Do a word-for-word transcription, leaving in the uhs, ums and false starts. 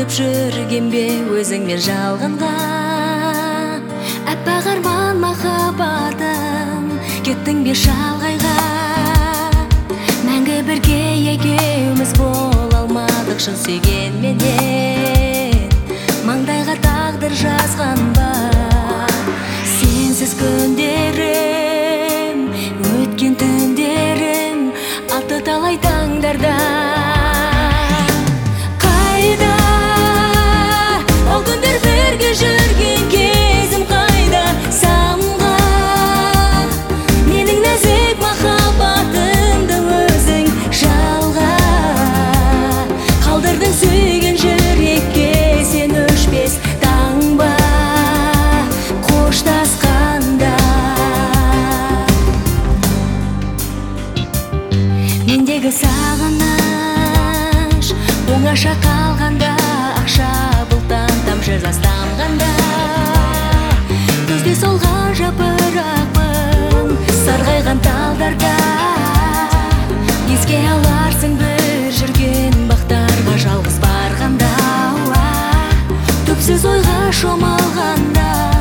Алданып жүрген бе өзіңмен жалғанға? Аппақ арман махаббатым, кеттің бе шалғайға? Мәңгі бірге екеуміз бола алмадық шын сүйгенменен. Маңдайға тағдыр жазған ба сенсіз күндерім, өткен түндерім аты талай таңдарда. Қайда ол күндер бірге жүрген кезім, қайда самға менің нәзік махаббатымды өзің жалға қалдырдың сүйген жүрекке сен өшпес таңба қоштасқанда. Мендегі сағыныш оңаша қалғанда, ақша бұлттан тамшы жас тамғанда, күзде солған жапырақпын сарғайған талдарда. Еске аларсың бір жүрген бақтарға жалғыз барғанда, түпсіз ойға шомалғанда.